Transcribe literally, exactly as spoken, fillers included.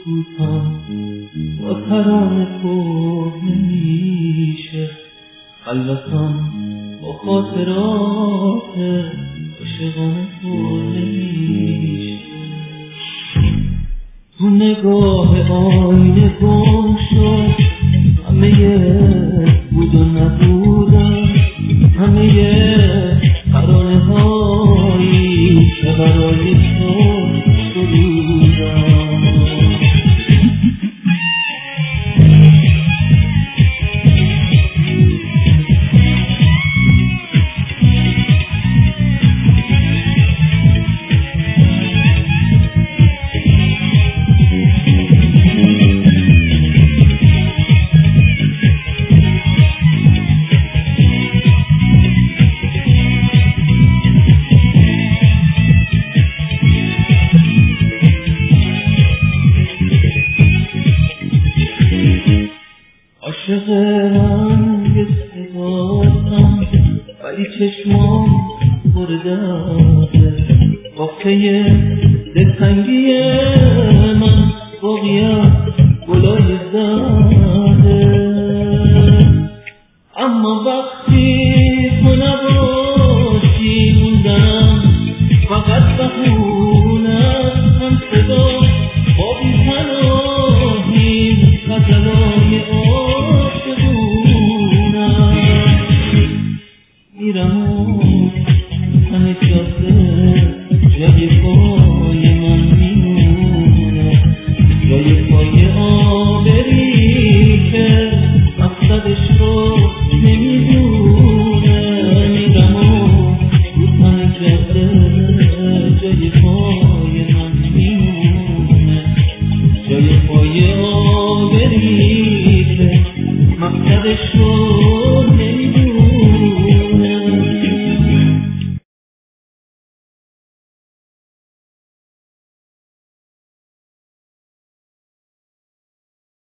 سکوتم با ترانه پر نمیشه، خلوتم با خاطرات عاشقانه پر نمیشه. تو نگاه آینه گم شد همه بود و نبودم، همه ترانه هایی که برای تو سرودم. عاشق رنگ صداتم ولی چشمام پردرده، واقعه دلتنگی من باقیت گلای زده. اما وقتی تو نباشی موندم فقط بخونم هم صدا با بی‌پناهی غزلای عاشقونم. میرم و همه جاده جای پای من میمونم، جای پای آبری که مقصدش رو نمیدونه. میرم و همه جاده جای پای من میمونه، جای پای آبری که مقصدش رو